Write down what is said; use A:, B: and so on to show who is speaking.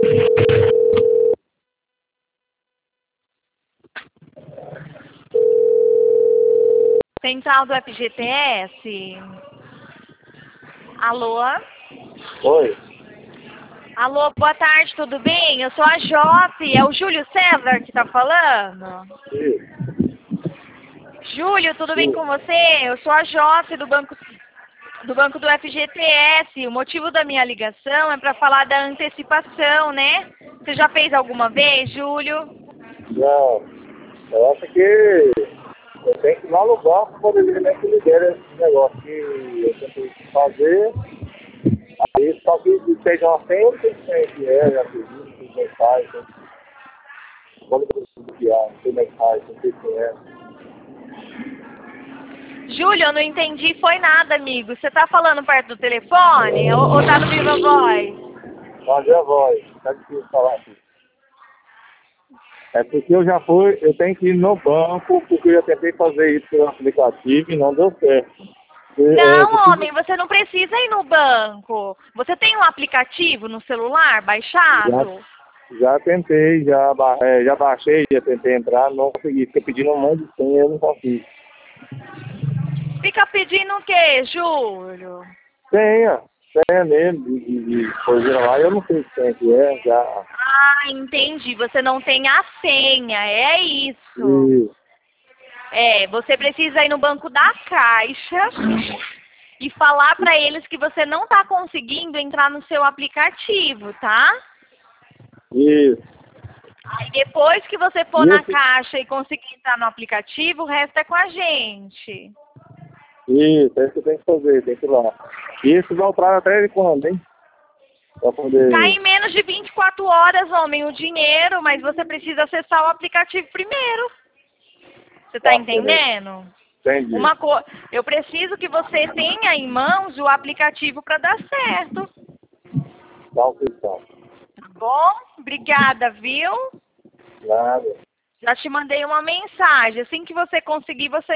A: Central do FGTS. Alô?
B: Oi.
A: Alô, boa tarde, tudo bem? Eu sou a Jope, é o Júlio César que tá falando?
B: Sim.
A: Júlio, tudo bem
B: Sim.
A: com você? Eu sou a Jope do Banco do FGTS. O motivo da minha ligação é para falar da antecipação, né? Você já fez alguma vez, Júlio?
B: Não. Eu acho que eu tenho que ir lá no banco para poder ver que libera esse negócio que eu tentei fazer. Aí só que seja uma senha, eu não sei se é, já acredito, não sei faz. Quando eu bloquear, não sei como é que faz, não sei se é.
A: Júlio, eu não entendi foi nada, amigo. Você tá falando perto do telefone ou tá no Viva Voz?
B: Fazer a voz, tá difícil falar aqui. É porque eu tenho que ir no banco, porque eu já tentei fazer isso pelo aplicativo e não deu certo.
A: Não, homem, você não precisa ir no banco. Você tem um aplicativo no celular baixado?
B: Já tentei, já baixei, já tentei entrar, não consegui. Fica pedindo um monte de senha, eu não consigo.
A: Fica pedindo o quê, Júlio?
B: Senha mesmo, de coisa lá, eu não sei que senha que é, já.
A: Ah, entendi. Você não tem a senha, é isso.
B: E,
A: Você precisa ir no banco da Caixa e falar para eles que você não está conseguindo entrar no seu aplicativo, tá?
B: isso.
A: Aí depois que você for
B: E
A: na
B: esse,
A: Caixa e conseguir entrar no aplicativo, o resto é com a gente.
B: isso, é isso que eu tenho que fazer, tem que ir lá. E esse vai prazo até ele quando, hein? Pra poder.
A: Tá em menos de 24 horas, homem, o dinheiro, mas você precisa acessar o aplicativo primeiro. Você tá
B: Tá, beleza.
A: entendendo?
B: Entendi.
A: Eu preciso que você tenha em mãos o aplicativo para dar certo.
B: Dá uma questão.
A: Tá bom? Obrigada, viu?
B: Nada.
A: Já te mandei uma mensagem. Assim que você conseguir, você